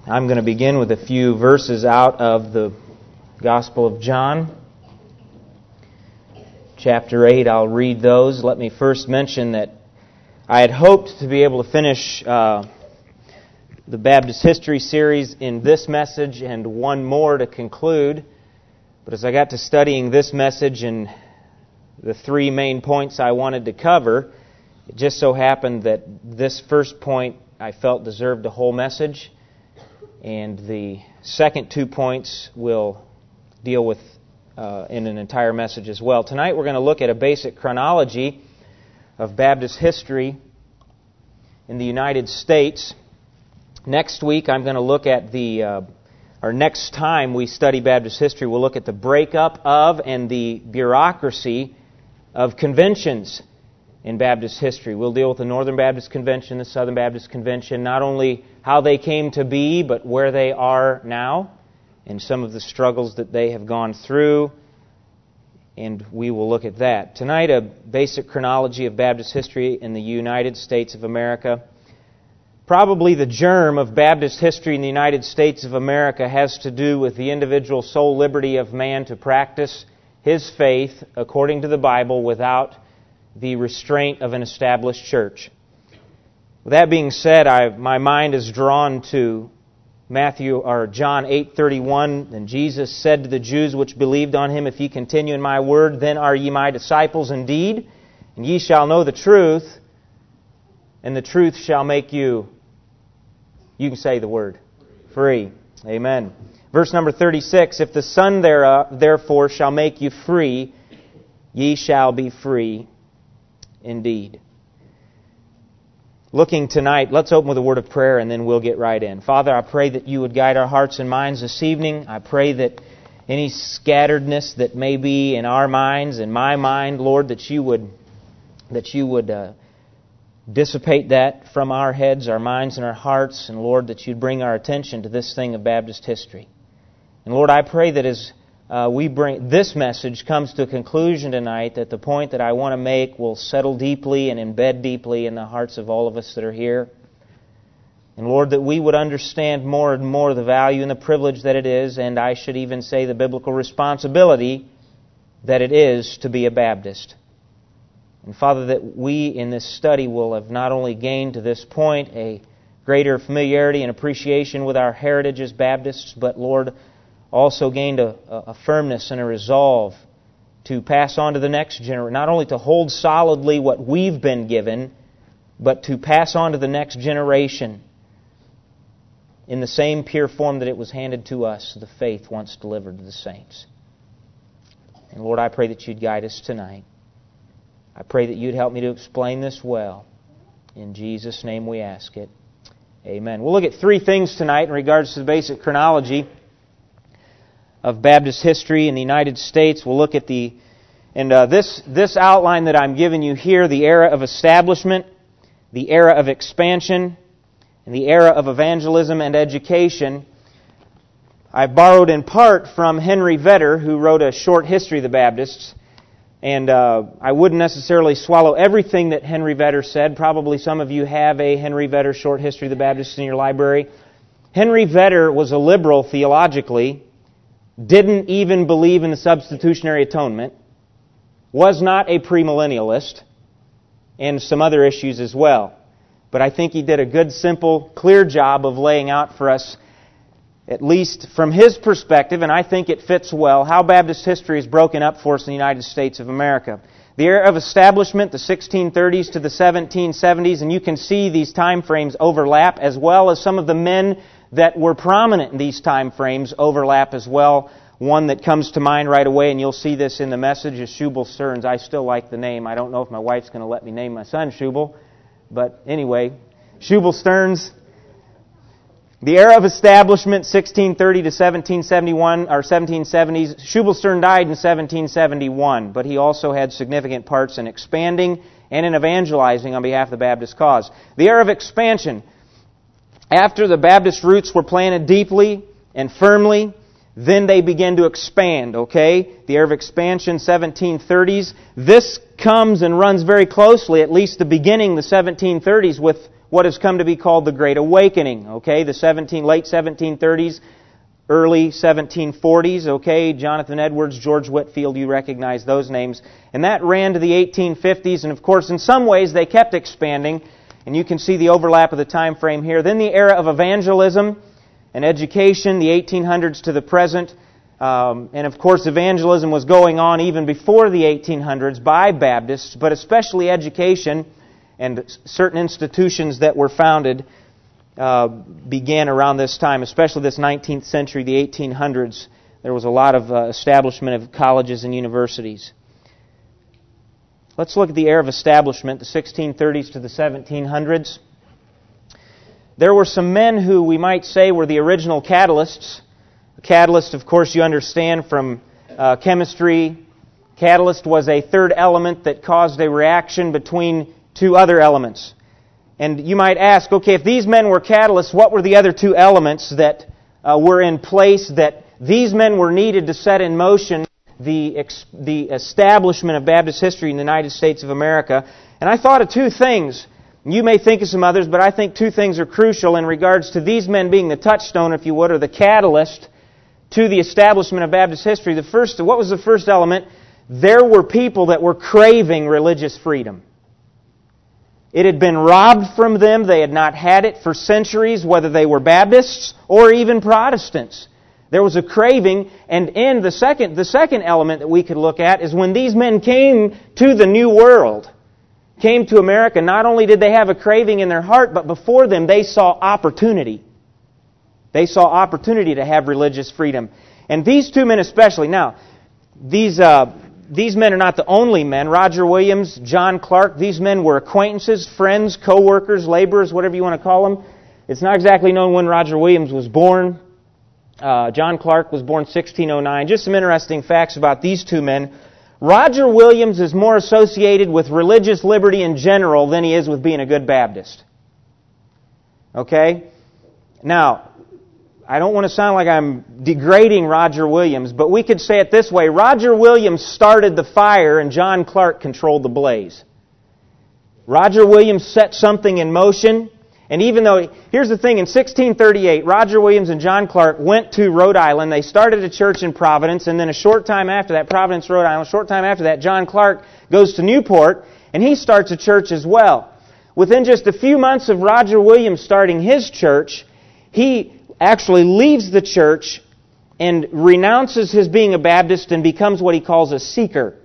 I'm going to begin with a few verses out of the Gospel of John. Chapter 8, I'll read those. Let me first mention that I had hoped to be able to finish the Baptist History series in this message and one more to conclude. But as I got to studying this message and the three main points I wanted to cover, it just so happened that this first point I felt deserved a whole message, and the second 2 points will deal with in an entire message as well. Tonight we're going to look at a basic chronology of Baptist history in the United States. Next week I'm going to look at next time we study Baptist history, we'll look at the breakup of and the bureaucracy of conventions in Baptist history. We'll deal with the Northern Baptist Convention, the Southern Baptist Convention, not only how they came to be, but where they are now, and some of the struggles that they have gone through, and we will look at that. Tonight, a basic chronology of Baptist history in the United States of America. Probably the germ of Baptist history in the United States of America has to do with the individual soul liberty of man to practice his faith according to the Bible without the restraint of an established church. With that being said, my mind is drawn to John 8:31. And Jesus said to the Jews which believed on Him, "If ye continue in my word, then are ye my disciples indeed, and ye shall know the truth, and the truth shall make you," you can say the word, free. Amen. Verse number 36, "If the Son therefore shall make you free, ye shall be free indeed." Looking tonight, let's open with a word of prayer and then we'll get right in. Father, I pray that you would guide our hearts and minds this evening. I pray that any scatteredness that may be in our minds, in my mind, Lord, that you would dissipate that from our heads, our minds, and our hearts, and Lord, that you'd bring our attention to this thing of Baptist history. And Lord, I pray that as this message comes to a conclusion tonight, that the point that I want to make will settle deeply and embed deeply in the hearts of all of us that are here. And Lord, that we would understand more and more the value and the privilege that it is, and I should even say the biblical responsibility that it is to be a Baptist. And Father, that we in this study will have not only gained to this point a greater familiarity and appreciation with our heritage as Baptists, but Lord, also gained a firmness and a resolve to pass on to the next generation, not only to hold solidly what we've been given, but to pass on to the next generation in the same pure form that it was handed to us, the faith once delivered to the saints. And Lord, I pray that you'd guide us tonight. I pray that you'd help me to explain this well. In Jesus' name we ask it. Amen. We'll look at three things tonight in regards to the basic chronology of Baptist history in the United States. We'll look at this outline that I'm giving you here, the era of establishment, the era of expansion, and the era of evangelism and education. I borrowed in part from Henry Vedder, who wrote a short history of the Baptists. And I wouldn't necessarily swallow everything that Henry Vedder said. Probably some of you have a Henry Vedder short history of the Baptists in your library. Henry Vedder was a liberal theologically, didn't even believe in the substitutionary atonement, was not a premillennialist, and some other issues as well. But I think he did a good, simple, clear job of laying out for us, at least from his perspective, and I think it fits well, how Baptist history is broken up for us in the United States of America. The era of establishment, the 1630s to the 1770s, and you can see these time frames overlap, as well as some of the men that were prominent in these time frames overlap as well. One that comes to mind right away, and you'll see this in the message, is Shubal Stearns. I still like the name. I don't know if my wife's going to let me name my son Shubal, but anyway, Shubal Stearns. The era of establishment, 1630 to 1771, or 1770s. Shubal Stearns died in 1771, but he also had significant parts in expanding and in evangelizing on behalf of the Baptist cause. The era of expansion. After the Baptist roots were planted deeply and firmly, then they began to expand, okay? The era of expansion, 1730s. This comes and runs very closely, at least the beginning, the 1730s, with what has come to be called the Great Awakening. Okay, the late 1730s, early 1740s. Okay, Jonathan Edwards, George Whitefield, you recognize those names. And that ran to the 1850s, and of course in some ways they kept expanding, and you can see the overlap of the time frame here. Then the era of evangelism and education, the 1800s to the present. And of course evangelism was going on even before the 1800s by Baptists, but especially education and certain institutions that were founded began around this time, especially this 19th century, the 1800s. There was a lot of establishment of colleges and universities. Let's look at the era of establishment, the 1630s to the 1700s. There were some men who we might say were the original catalysts. A catalyst, of course, you understand from chemistry. Catalyst was a third element that caused a reaction between two other elements. And you might ask, okay, if these men were catalysts, what were the other two elements that were in place that these men were needed to set in motion the establishment of Baptist history in the United States of America? And I thought of two things. You may think of some others, but I think two things are crucial in regards to these men being the touchstone, if you would, or the catalyst to the establishment of Baptist history. What was the first element? There were people that were craving religious freedom. It had been robbed from them. They had not had it for centuries, whether they were Baptists or even Protestants. There was a craving, and in the second element that we could look at is when these men came to the New World, came to America, not only did they have a craving in their heart, but before them they saw opportunity. They saw opportunity to have religious freedom. And these two men especially. Now, these men are not the only men. Roger Williams, John Clark, these men were acquaintances, friends, co-workers, laborers, whatever you want to call them. It's not exactly known when Roger Williams was born. John Clark was born 1609. Just some interesting facts about these two men. Roger Williams is more associated with religious liberty in general than he is with being a good Baptist. Okay? Now, I don't want to sound like I'm degrading Roger Williams, but we could say it this way. Roger Williams started the fire and John Clark controlled the blaze. Roger Williams set something in motion, and even though, here's the thing, in 1638, Roger Williams and John Clark went to Rhode Island. They started a church in Providence, and then a short time after that, Providence, Rhode Island, a short time after that, John Clark goes to Newport, and he starts a church as well. Within just a few months of Roger Williams starting his church, he actually leaves the church and renounces his being a Baptist and becomes what he calls a seeker.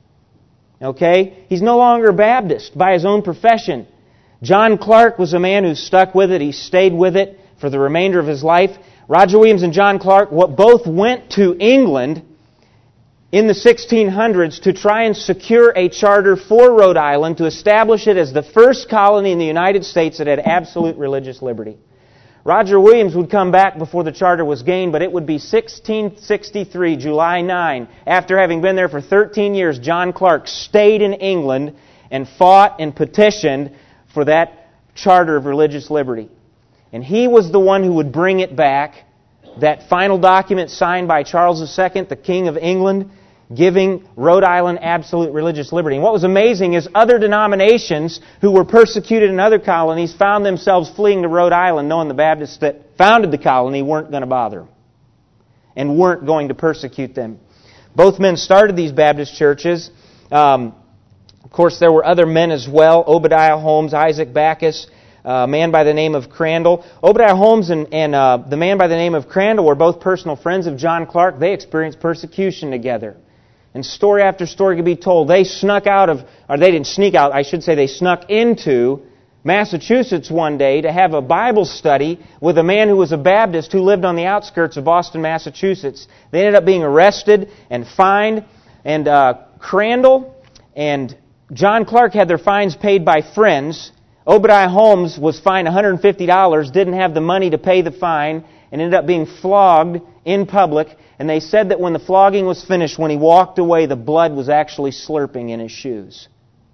Okay? He's no longer a Baptist by his own profession. John Clark was a man who stuck with it. He stayed with it for the remainder of his life. Roger Williams and John Clark both went to England in the 1600s to try and secure a charter for Rhode Island to establish it as the first colony in the United States that had absolute religious liberty. Roger Williams would come back before the charter was gained, but it would be 1663, July 9. After having been there for 13 years, John Clark stayed in England and fought and petitioned for that charter of religious liberty. And he was the one who would bring it back, that final document signed by Charles II, the King of England, giving Rhode Island absolute religious liberty. And what was amazing is other denominations who were persecuted in other colonies found themselves fleeing to Rhode Island, knowing the Baptists that founded the colony weren't going to bother them and weren't going to persecute them. Both men started these Baptist churches. Of course, there were other men as well. Obadiah Holmes, Isaac Backus, a man by the name of Crandall. Obadiah Holmes and the man by the name of Crandall were both personal friends of John Clark. They experienced persecution together. And story after story could be told. They snuck out of, or they didn't sneak out, I should say they snuck into Massachusetts one day to have a Bible study with a man who was a Baptist who lived on the outskirts of Boston, Massachusetts. They ended up being arrested and fined. And Crandall and John Clark had their fines paid by friends. Obadiah Holmes was fined $150, didn't have the money to pay the fine, and ended up being flogged in public. And they said that when the flogging was finished, when he walked away, the blood was actually slurping in his shoes.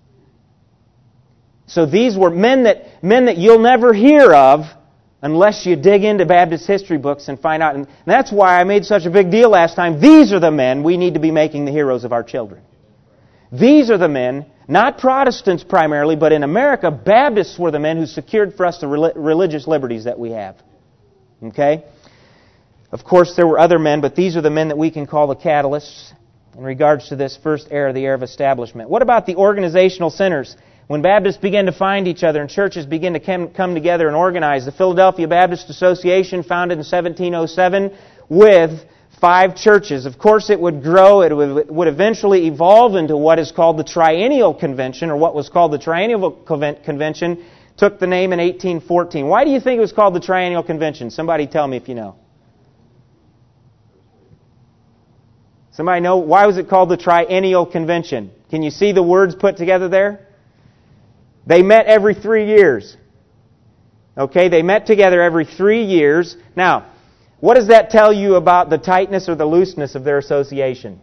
So these were men that you'll never hear of unless you dig into Baptist history books and find out. And that's why I made such a big deal last time. These are the men we need to be making the heroes of our children. These are the men Not Protestants primarily, but in America, Baptists were the men who secured for us the religious liberties that we have. Okay? Of course, there were other men, but these are the men that we can call the catalysts in regards to this first era, the era of establishment. What about the organizational centers? When Baptists began to find each other and churches began to come together and organize, the Philadelphia Baptist Association, founded in 1707 with 5 churches. Of course, it would grow. It would eventually evolve into what is called the Triennial Convention, or what was called the Triennial Convention, took the name in 1814. Why do you think it was called the Triennial Convention? Somebody tell me if you know. Somebody know? Why was it called the Triennial Convention? Can you see the words put together there? They met every 3 years. Okay, they met together every 3 years. Now, what does that tell you about the tightness or the looseness of their association?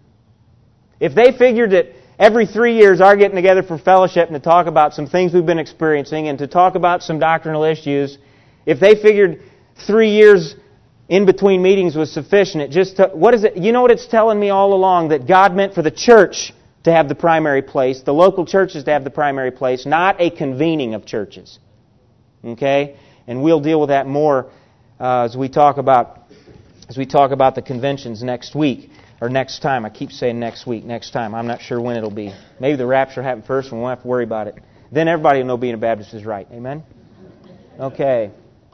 If they figured that every 3 years our getting together for fellowship and to talk about some things we've been experiencing and to talk about some doctrinal issues, if they figured 3 years in between meetings was sufficient, what is it? You know what it's telling me all along? That God meant for the church to have the primary place, the local churches to have the primary place, not a convening of churches. Okay? And we'll deal with that more as we talk about the conventions next week, or next time. I keep saying next week, next time. I'm not sure when it'll be. Maybe the rapture happened first and we won't have to worry about it. Then everybody will know being a Baptist is right. Amen? Okay.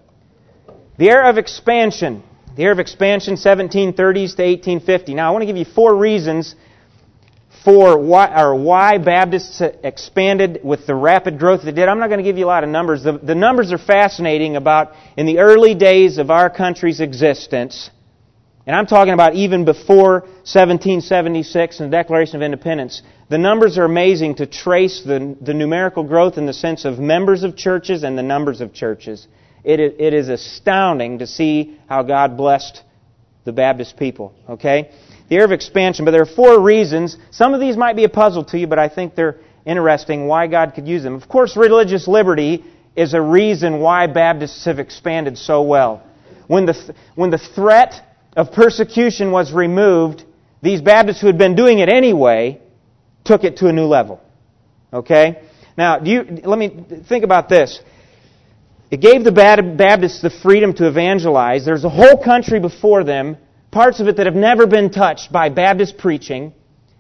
The era of expansion. The era of expansion, 1730s to 1850. Now, I want to give you 4 reasons for why Baptists expanded with the rapid growth they did. I'm not going to give you a lot of numbers. The numbers are fascinating about in the early days of our country's existence, and I'm talking about even before 1776 and the Declaration of Independence. The numbers are amazing to trace the numerical growth in the sense of members of churches and the numbers of churches. It is astounding to see how God blessed the Baptist people. Okay? The era of expansion, but there are 4 reasons. Some of these might be a puzzle to you, but I think they're interesting why God could use them. Of course, religious liberty is a reason why Baptists have expanded so well. When the threat of persecution was removed, these Baptists who had been doing it anyway took it to a new level. Okay? Now, let me think about this. It gave the Baptists the freedom to evangelize. There's a whole country before them, parts of it that have never been touched by Baptist preaching.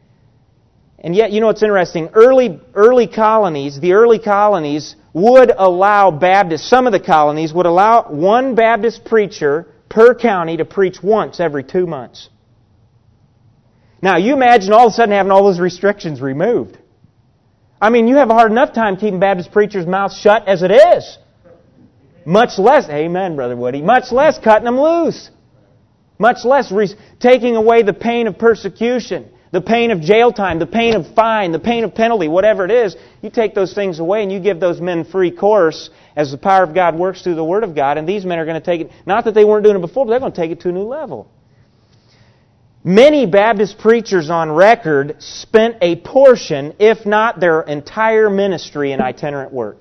And yet, you know what's interesting? Early colonies would allow Baptists, some of the colonies would allow one Baptist preacher per county to preach once every 2 months. Now, you imagine all of a sudden having all those restrictions removed. I mean, you have a hard enough time keeping Baptist preachers' mouths shut as it is. Much less, amen, Brother Woody, much less cutting them loose. Much less taking away the pain of persecution, the pain of jail time, the pain of fine, the pain of penalty, whatever it is. You take those things away and you give those men free course as the power of God works through the Word of God. And these men are going to take it, not that they weren't doing it before, but they're going to take it to a new level. Many Baptist preachers on record spent a portion, if not their entire ministry, in itinerant work.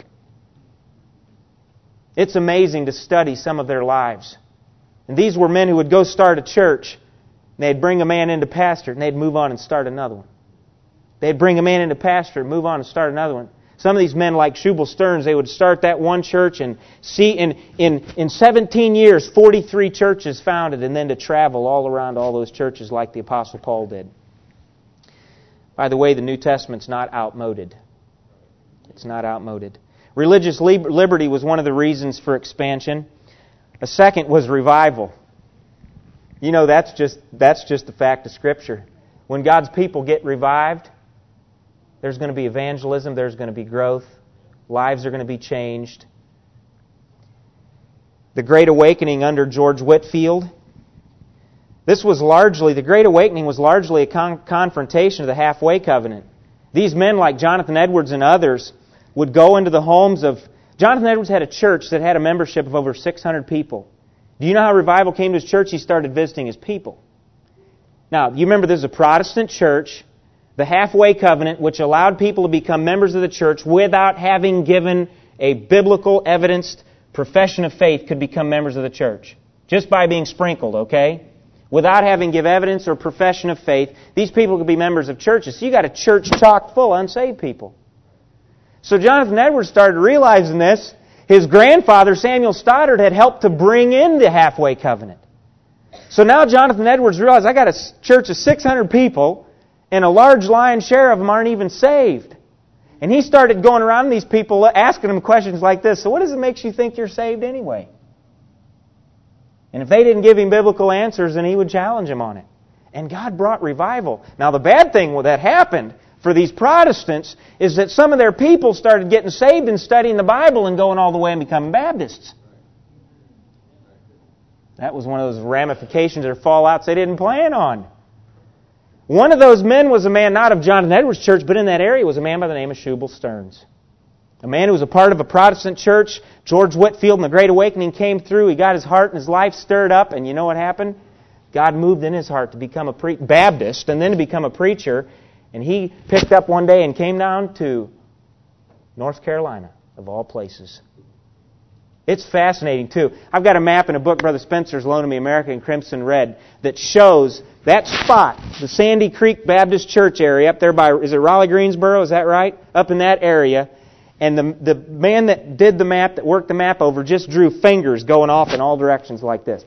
It's amazing to study some of their lives. And these were men who would go start a church, and they'd bring a man into pastor, and they'd move on and start another one. They'd bring a man into pastor and move on and start another one. Some of these men, like Shubal Stearns, they would start that one church and see in 17 years, 43 churches founded, and then to travel all around all those churches like the Apostle Paul did. By the way, the New Testament's not outmoded. It's not outmoded. Religious liberty was one of the reasons for expansion. A second was revival. You know, that's just the fact of Scripture. When God's people get revived, there's going to be evangelism, there's going to be growth, lives are going to be changed. The Great Awakening under George Whitefield. The Great Awakening was largely a confrontation of the halfway covenant. These men like Jonathan Edwards and others would go into the homes of... Jonathan Edwards had a church that had a membership of over 600 people. Do you know how revival came to his church? He started visiting his people. Now, you remember this is a Protestant church, the halfway covenant, which allowed people to become members of the church without having given a biblical evidenced profession of faith, could become members of the church. Just by being sprinkled, okay? without having give evidence or profession of faith. These people could be members of churches. So you got a church chock full of unsaved people. So Jonathan Edwards started realizing this. His grandfather, Samuel Stoddard, had helped to bring in the halfway covenant. So now Jonathan Edwards realized, I got a church of 600 people, and a large lion's share of them aren't even saved. And he started going around these people, asking them questions like this. So what does it make you think you're saved anyway? And if they didn't give him biblical answers, then he would challenge them on it. And God brought revival. Now the bad thing that happened for these Protestants is that some of their people started getting saved and studying the Bible and going all the way and becoming Baptists. That was one of those ramifications or fallouts they didn't plan on. One of those men was a man not of Jonathan Edwards' church, but in that area was a man by the name of Shubal Stearns. A man who was a part of a Protestant church. George Whitefield and the Great Awakening came through. He got his heart and his life stirred up, and you know what happened? God moved in his heart to become a Baptist and then to become a preacher. And he picked up one day and came down to North Carolina, of all places. It's fascinating, too. I've got a map in a book Brother Spencer's loaned me, America in Crimson Red, that shows that spot, the Sandy Creek Baptist Church area up there by, is it Raleigh, Greensboro? Is that right? Up in that area. And the man that did the map, that worked the map over, just drew fingers going off in all directions like this.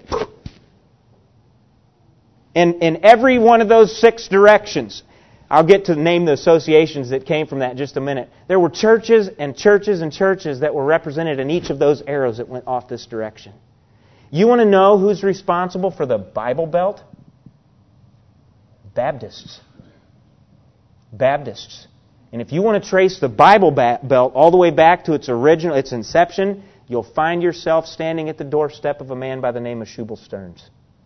And in every one of those 6 directions, I'll get to name the associations that came from that in just a minute. There were churches and churches and churches that were represented in each of those arrows that went off this direction. You want to know who's responsible for the Bible Belt? Baptists. Baptists. And if you want to trace the Bible Belt all the way back to its original, its inception, you'll find yourself standing at the doorstep of a man by the name of Shubal Stearns.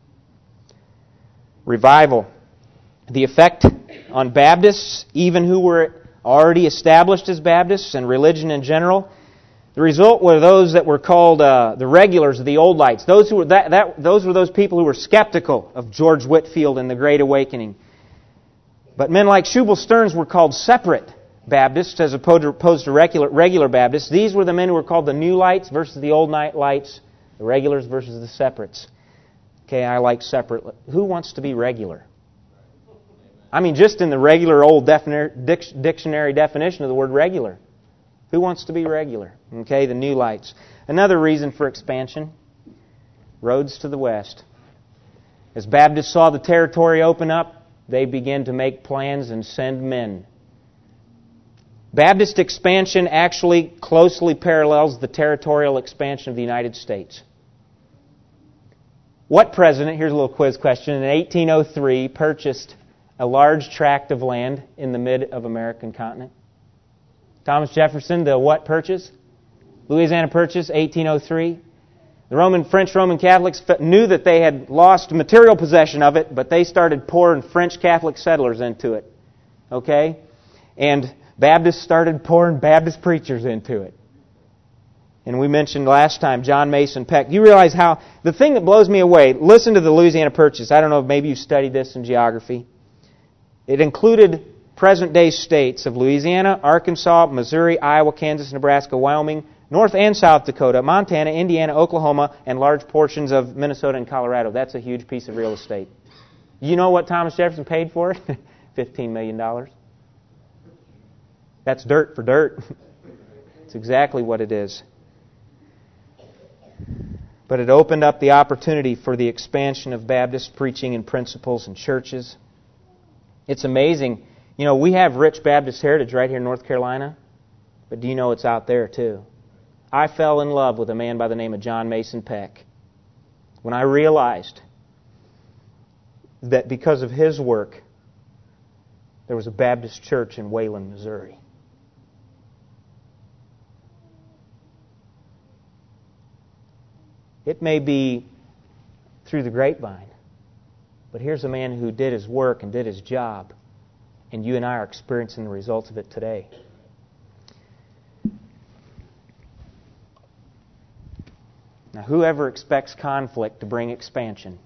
Revival. The effect on Baptists, even who were already established as Baptists, and religion in general, the result were those that were called the regulars, the old lights. Those who were those were those people who were skeptical of George Whitefield and the Great Awakening. But men like Shubal Stearns were called separate Baptists as opposed to regular Baptists. These were the men who were called the new lights versus the old night lights, the regulars versus the separates. Okay, I like separate. Who wants to be regular? I mean, just in the regular old dictionary definition of the word regular. Who wants to be regular? Okay, the new lights. Another reason for expansion, roads to the west. As Baptists saw the territory open up, they began to make plans and send men. Baptist expansion actually closely parallels the territorial expansion of the United States. What president, here's a little quiz question, in 1803 purchased a large tract of land in the mid of American continent? Thomas Jefferson, the what purchase? Louisiana Purchase, 1803. The French Roman Catholics knew that they had lost material possession of it, but they started pouring French Catholic settlers into it. Okay? And Baptists started pouring Baptist preachers into it. And we mentioned last time John Mason Peck. You realize how, the thing that blows me away, listen to the Louisiana Purchase. I don't know if maybe you studied this in geography. It included present-day states of Louisiana, Arkansas, Missouri, Iowa, Kansas, Nebraska, Wyoming, North and South Dakota, Montana, Indiana, Oklahoma, and large portions of Minnesota and Colorado. That's a huge piece of real estate. You know what Thomas Jefferson paid for it? $15 million. That's dirt for dirt. It's exactly what it is. But it opened up the opportunity for the expansion of Baptist preaching and principles and churches. It's amazing. You know, we have rich Baptist heritage right here in North Carolina, but do you know it's out there too? I fell in love with a man by the name of John Mason Peck when I realized that because of his work, there was a Baptist church in Wayland, Missouri. It may be through the grapevine, but here's a man who did his work and did his job, and you and I are experiencing the results of it today. Now, whoever expects conflict to bring expansion?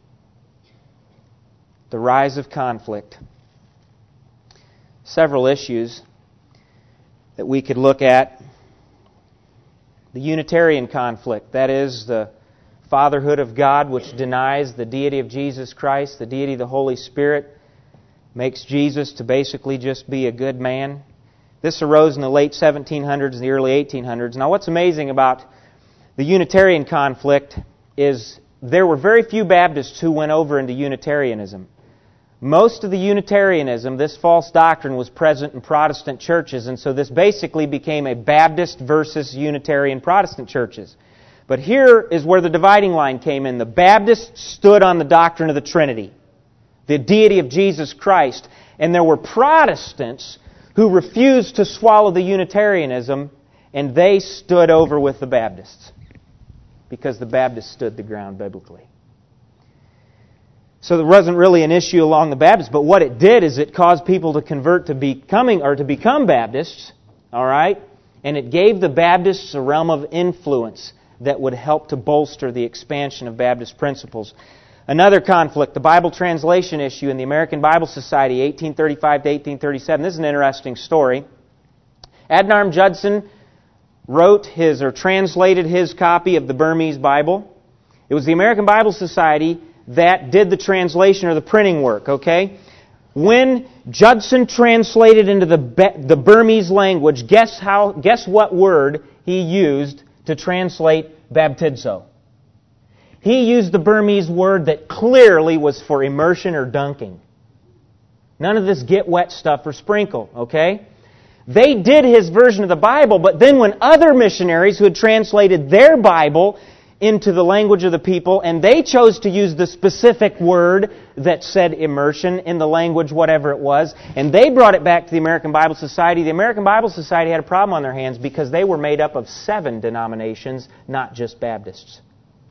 The rise of conflict. Several issues that we could look at. The Unitarian conflict, that is, the fatherhood of God, which denies the deity of Jesus Christ, the deity of the Holy Spirit, makes Jesus to basically just be a good man. This arose in the late 1700s and the early 1800s. Now, what's amazing about the Unitarian conflict is there were very few Baptists who went over into Unitarianism. Most of the Unitarianism, this false doctrine, was present in Protestant churches, and so this basically became a Baptist versus Unitarian Protestant churches. But here is where the dividing line came in. The Baptists stood on the doctrine of the Trinity, the deity of Jesus Christ, and there were Protestants who refused to swallow the Unitarianism, and they stood over with the Baptists because the Baptists stood the ground biblically. So there wasn't really an issue along the Baptists, but what it did is it caused people to convert to become Baptists, all right? And it gave the Baptists a realm of influence that would help to bolster the expansion of Baptist principles. Another conflict, the Bible translation issue in the American Bible Society, 1835 to 1837. This is an interesting story. Adoniram Judson translated his copy of the Burmese Bible. It was the American Bible Society that did the translation or the printing work, okay? When Judson translated into the Burmese language, guess what word he used to translate baptizo? He used the Burmese word that clearly was for immersion or dunking. None of this get wet stuff or sprinkle, okay? They did his version of the Bible, but then when other missionaries who had translated their Bible into the language of the people, and they chose to use the specific word that said immersion in the language, whatever it was, and they brought it back to the American Bible Society. The American Bible Society had a problem on their hands because they were made up of 7 denominations, not just Baptists.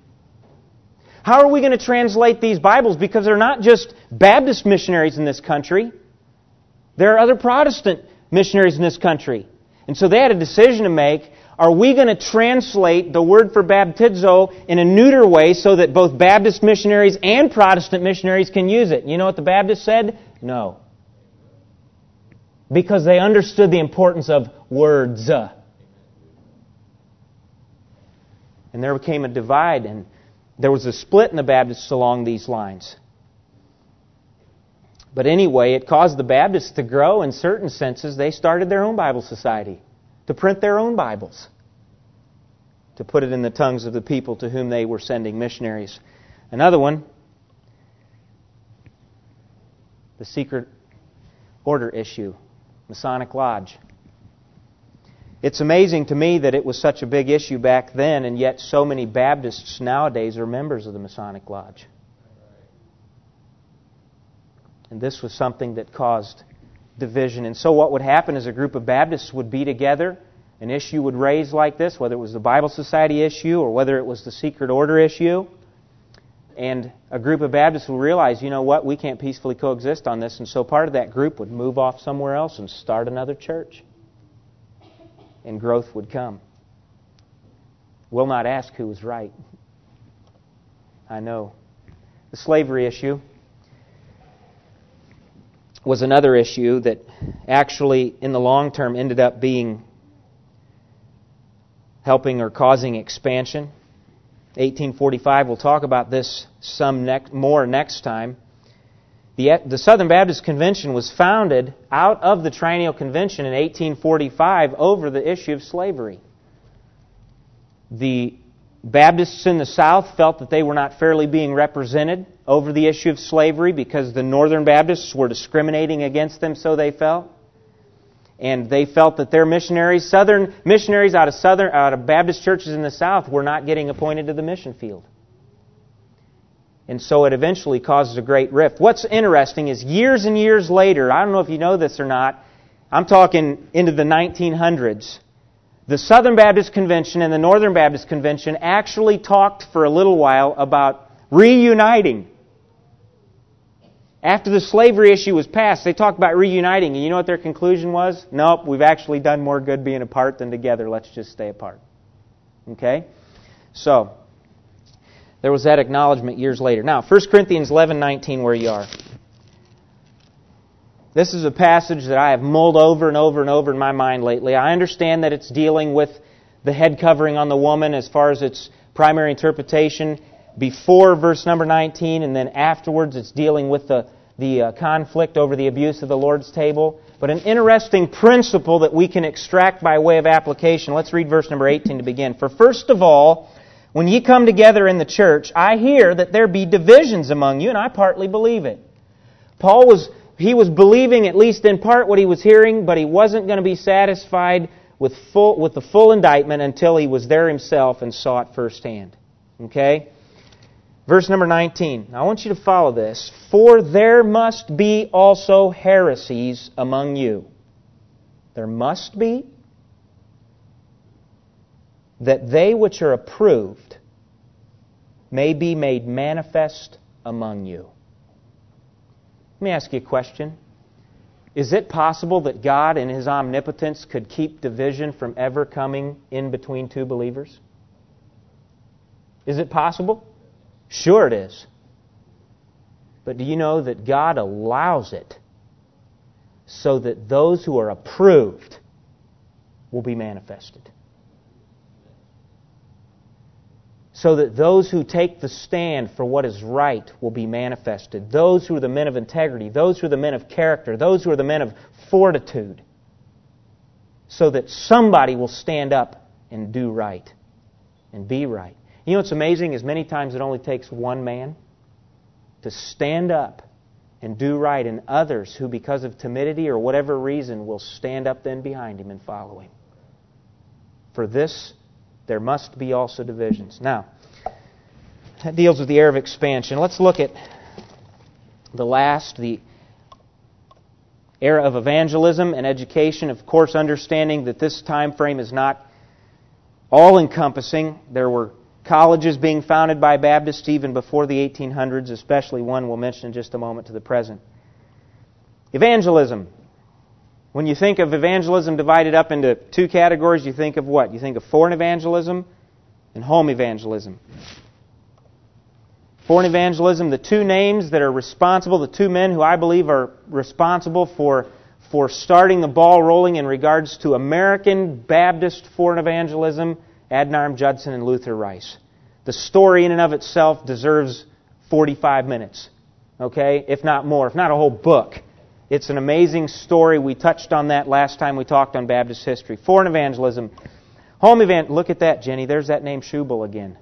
How are we going to translate these Bibles? Because they're not just Baptist missionaries in this country. There are other Protestant missionaries in this country. And so they had a decision to make. Are we going to translate the word for baptizo in a neuter way so that both Baptist missionaries and Protestant missionaries can use it? You know what the Baptists said? No. Because they understood the importance of words. And there became a divide, and there was a split in the Baptists along these lines. But anyway, it caused the Baptists to grow in certain senses. They started their own Bible society to print their own Bibles, to put it in the tongues of the people to whom they were sending missionaries. Another one, the secret order issue, Masonic Lodge. It's amazing to me that it was such a big issue back then, and yet so many Baptists nowadays are members of the Masonic Lodge. And this was something that caused division. And so what would happen is a group of Baptists would be together, an issue would raise like this, whether it was the Bible Society issue or whether it was the secret order issue. And a group of Baptists would realize, you know what, we can't peacefully coexist on this. And so part of that group would move off somewhere else and start another church. And growth would come. We'll not ask who was right. I know. The slavery issue was another issue that actually, in the long term, ended up being helping or causing expansion. 1845, we'll talk about this more next time. The Southern Baptist Convention was founded out of the Triennial Convention in 1845 over the issue of slavery. The Baptists in the South felt that they were not fairly being represented over the issue of slavery because the Northern Baptists were discriminating against them, so they felt. And they felt that their missionaries, Southern missionaries out of Baptist churches in the South, were not getting appointed to the mission field. And so it eventually causes a great rift. What's interesting is years and years later, I don't know if you know this or not, I'm talking into the 1900s, the Southern Baptist Convention and the Northern Baptist Convention actually talked for a little while about reuniting. After the slavery issue was passed, they talked about reuniting. And you know what their conclusion was? Nope, we've actually done more good being apart than together. Let's just stay apart. Okay? So, there was that acknowledgement years later. Now, 1 Corinthians 11:19, where you are. This is a passage that I have mulled over and over and over in my mind lately. I understand that it's dealing with the head covering on the woman as far as its primary interpretation before verse number 19, and then afterwards it's dealing with the conflict over the abuse of the Lord's table. But an interesting principle that we can extract by way of application. Let's read verse number 18 to begin. For first of all, when ye come together in the church, I hear that there be divisions among you, and I partly believe it. Paul was believing, at least in part, what he was hearing, but he wasn't going to be satisfied with the full indictment until he was there himself and saw it firsthand. Okay? Verse number 19. Now I want you to follow this. For there must be also heresies among you. There must be, that they which are approved may be made manifest among you. Let me ask you a question. Is it possible that God in His omnipotence could keep division from ever coming in between two believers? Is it possible? Sure it is. But do you know that God allows it so that those who are approved will be manifested? So that those who take the stand for what is right will be manifested. Those who are the men of integrity, those who are the men of character, those who are the men of fortitude. So that somebody will stand up and do right and be right. You know what's amazing is many times it only takes one man to stand up and do right, and others who because of timidity or whatever reason will stand up then behind him and follow him. For this there must be also divisions. Now, that deals with the era of expansion. Let's look at the era of evangelism and education. Of course, understanding that this time frame is not all-encompassing. There were colleges being founded by Baptists even before the 1800s, especially one we'll mention in just a moment to the present. Evangelism. When you think of evangelism divided up into two categories, you think of what? You think of foreign evangelism and home evangelism. Foreign evangelism, the two names that are responsible, the two men who I believe are responsible for starting the ball rolling in regards to American Baptist foreign evangelism, Adoniram Judson and Luther Rice. The story in and of itself deserves 45 minutes, okay? If not more, if not a whole book. It's an amazing story. We touched on that last time we talked on Baptist history. Foreign evangelism. Home evangelism. Look at that, Jenny. There's that name Schubel again.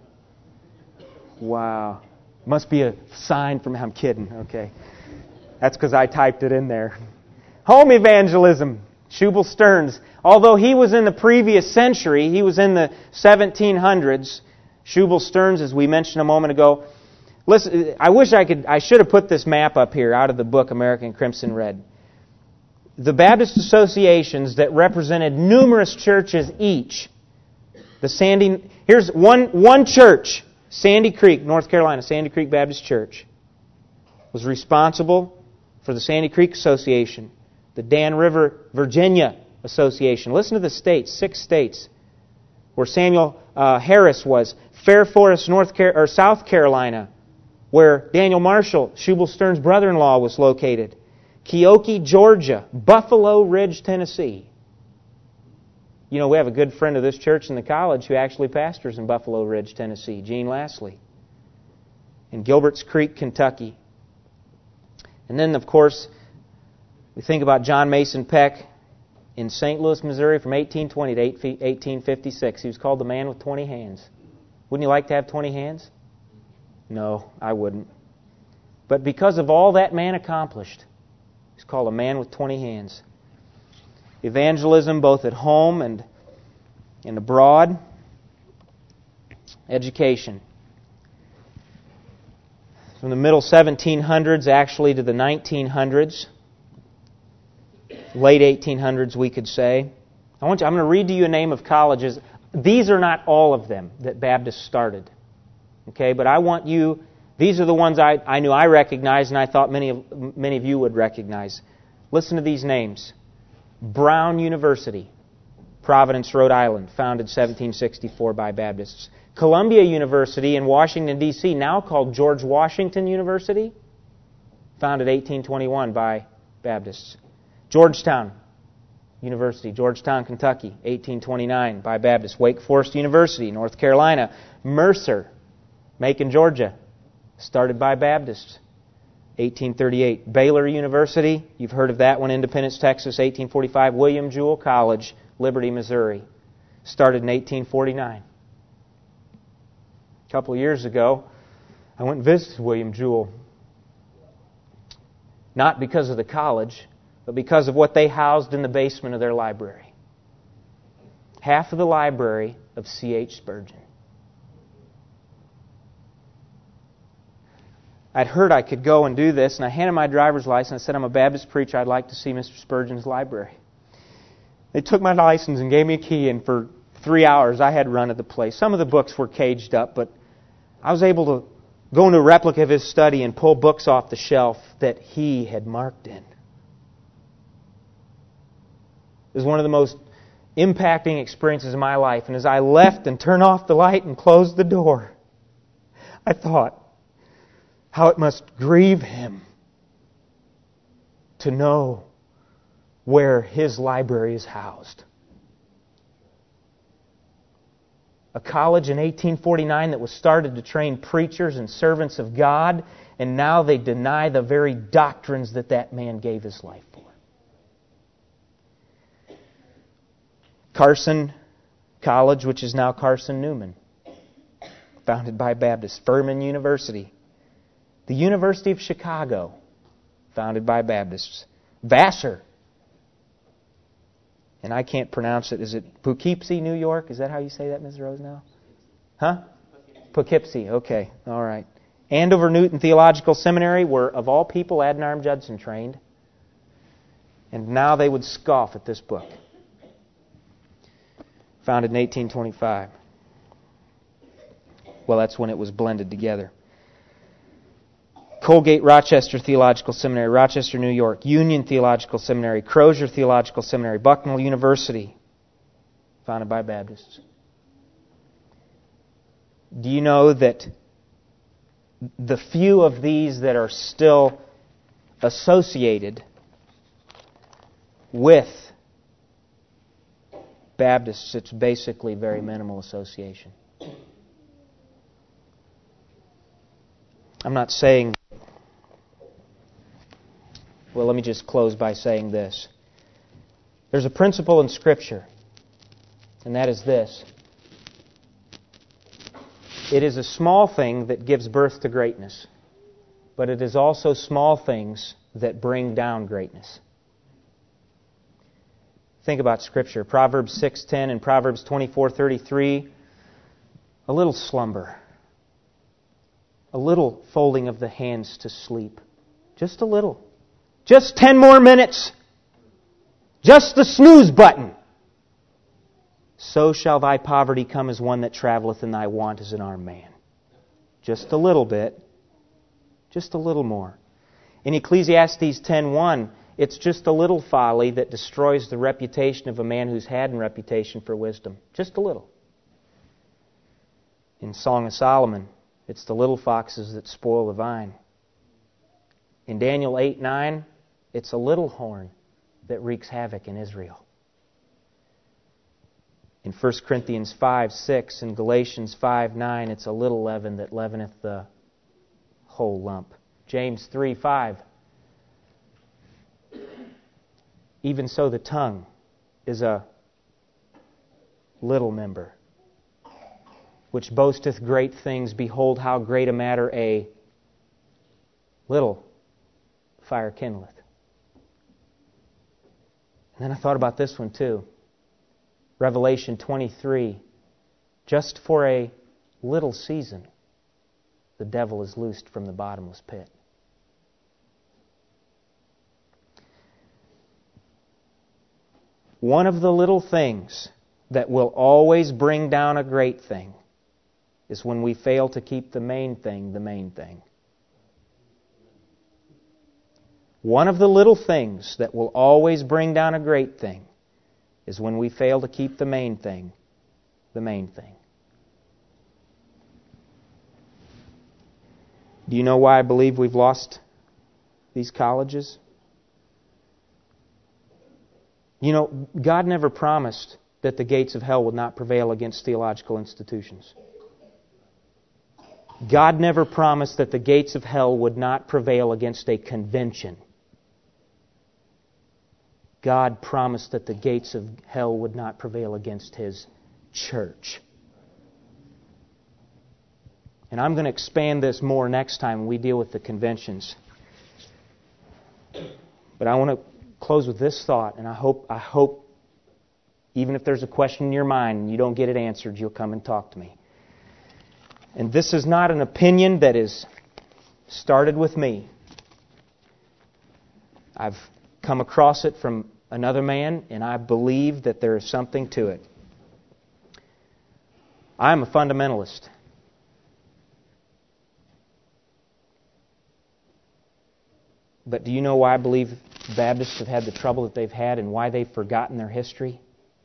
Wow. Must be a sign from... I'm kidding, okay. That's because I typed it in there. Home evangelism. Schubel Stearns. Although he was in the previous century, he was in the 1700s, Schubel Stearns, as we mentioned a moment ago. Listen, I should have put this map up here out of the book American Crimson Red. The Baptist associations that represented numerous churches each. Here's one church, Sandy Creek, North Carolina, Sandy Creek Baptist Church, was responsible for the Sandy Creek Association. The Dan River, Virginia Association. Listen to the states, 6 states, where Samuel Harris was. Fair Forest, South Carolina, where Daniel Marshall, Schubel Stearns' brother-in-law, was located. Keokee, Georgia. Buffalo Ridge, Tennessee. You know, we have a good friend of this church in the college who actually pastors in Buffalo Ridge, Tennessee, Gene Lastly. In Gilbert's Creek, Kentucky. And then, of course, we think about John Mason Peck in St. Louis, Missouri from 1820 to 1856. He was called the man with 20 hands. Wouldn't you like to have 20 hands? No, I wouldn't. But because of all that man accomplished, he's called a man with 20 hands. Evangelism both at home and abroad. Education. From the middle 1700s actually to the 1900s. Late 1800s, we could say. I'm going to read to you a name of colleges. These are not all of them that Baptists started. Okay, but I want you... These are the ones I knew I recognized and I thought many of you would recognize. Listen to these names. Brown University, Providence, Rhode Island, founded 1764 by Baptists. Columbia University in Washington, D.C., now called George Washington University, founded 1821 by Baptists. Georgetown University, Georgetown, Kentucky, 1829, by Baptists. Wake Forest University, North Carolina. Mercer, Macon, Georgia, started by Baptists, 1838. Baylor University, you've heard of that one, Independence, Texas, 1845. William Jewell College, Liberty, Missouri, started in 1849. A couple of years ago, I went and visited William Jewell. Not because of the college, but because of what they housed in the basement of their library. Half of the library of C.H. Spurgeon. I'd heard I could go and do this, and I handed my driver's license. I said, I'm a Baptist preacher. I'd like to see Mr. Spurgeon's library. They took my license and gave me a key, and for 3 hours I had run of the place. Some of the books were caged up, but I was able to go into a replica of his study and pull books off the shelf that he had marked in. It was one of the most impacting experiences of my life. And as I left and turned off the light and closed the door, I thought how it must grieve him to know where his library is housed. A college in 1849 that was started to train preachers and servants of God, and now they deny the very doctrines that that man gave his life for. Carson College, which is now Carson Newman, founded by Baptists. Furman University. The University of Chicago, founded by Baptists. Vassar, and I can't pronounce it. Is it Poughkeepsie, New York? Is that how you say that, Ms. Rosenau? Huh? Poughkeepsie, okay, all right. Andover Newton Theological Seminary, where, of all people, Adoniram Judson trained. And now they would scoff at this book. Founded in 1825. Well, that's when it was blended together. Colgate Rochester Theological Seminary, Rochester, New York. Union Theological Seminary, Crozier Theological Seminary, Bucknell University, founded by Baptists. Do you know that the few of these that are still associated with Baptists, it's basically very minimal association? I'm not saying... Well, let me just close by saying this. There's a principle in Scripture, and that is this. It is a small thing that gives birth to greatness, but it is also small things that bring down greatness. Think about Scripture. Proverbs 6:10 and Proverbs 24:33. A little slumber. A little folding of the hands to sleep. Just a little. Just 10 more minutes. Just the snooze button. So shall thy poverty come as one that traveleth, and thy want as an armed man. Just a little bit. Just a little more. In Ecclesiastes 10:1, it's just a little folly that destroys the reputation of a man who's had a reputation for wisdom. Just a little. In Song of Solomon, it's the little foxes that spoil the vine. In Daniel 8:9, it's a little horn that wreaks havoc in Israel. In 1 Corinthians 5:6 and Galatians 5:9, it's a little leaven that leaveneth the whole lump. James 3:5. Even so the tongue is a little member, which boasteth great things. Behold, how great a matter a little fire kindleth. And then I thought about this one too. Revelation 23. Just for a little season, the devil is loosed from the bottomless pit. One of the little things that will always bring down a great thing is when we fail to keep the main thing the main thing. One of the little things that will always bring down a great thing is when we fail to keep the main thing the main thing. Do you know why I believe we've lost these colleges? You know, God never promised that the gates of hell would not prevail against theological institutions. God never promised that the gates of hell would not prevail against a convention. God promised that the gates of hell would not prevail against His church. And I'm going to expand this more next time when we deal with the conventions. But I want to close with this thought, and I hope, even if there's a question in your mind and you don't get it answered, you'll come and talk to me. And this is not an opinion that is started with me. I've come across it from another man, and I believe that there is something to it. I'm a fundamentalist. But do you know why I believe Baptists have had the trouble that they've had and why they've forgotten their history?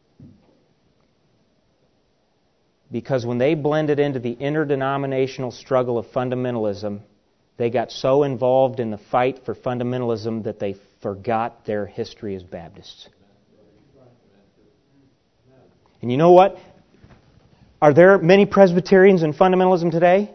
Because when they blended into the interdenominational struggle of fundamentalism, they got so involved in the fight for fundamentalism that they forgot their history as Baptists. And you know what? Are there many Presbyterians in fundamentalism today?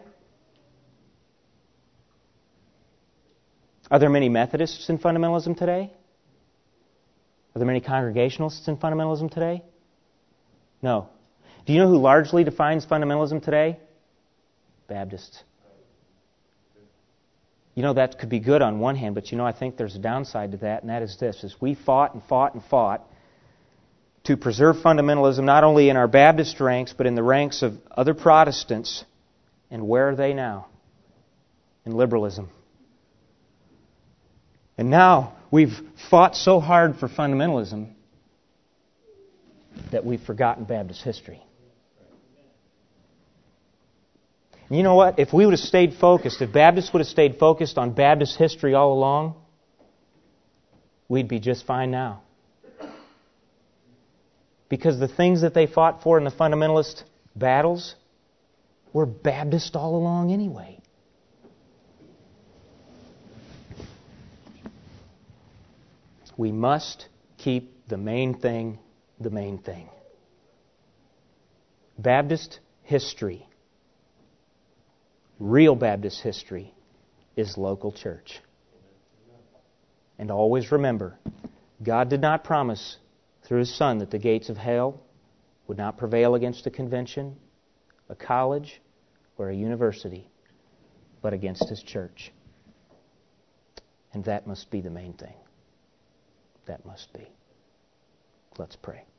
Are there many Methodists in fundamentalism today? Are there many Congregationalists in fundamentalism today? No. Do you know who largely defines fundamentalism today? Baptists. You know, that could be good on one hand, but you know, I think there's a downside to that, and that is this, is we fought and fought and fought to preserve fundamentalism not only in our Baptist ranks, but in the ranks of other Protestants. And where are they now? In liberalism. And now we've fought so hard for fundamentalism that we've forgotten Baptist history. And you know what? If we would have stayed focused, if Baptists would have stayed focused on Baptist history all along, we'd be just fine now. Because the things that they fought for in the fundamentalist battles were Baptist all along anyway. We must keep the main thing the main thing. Baptist history, real Baptist history, is local church. And always remember, God did not promise through His Son that the gates of hell would not prevail against a convention, a college, or a university, but against His church. And that must be the main thing. That must be. Let's pray.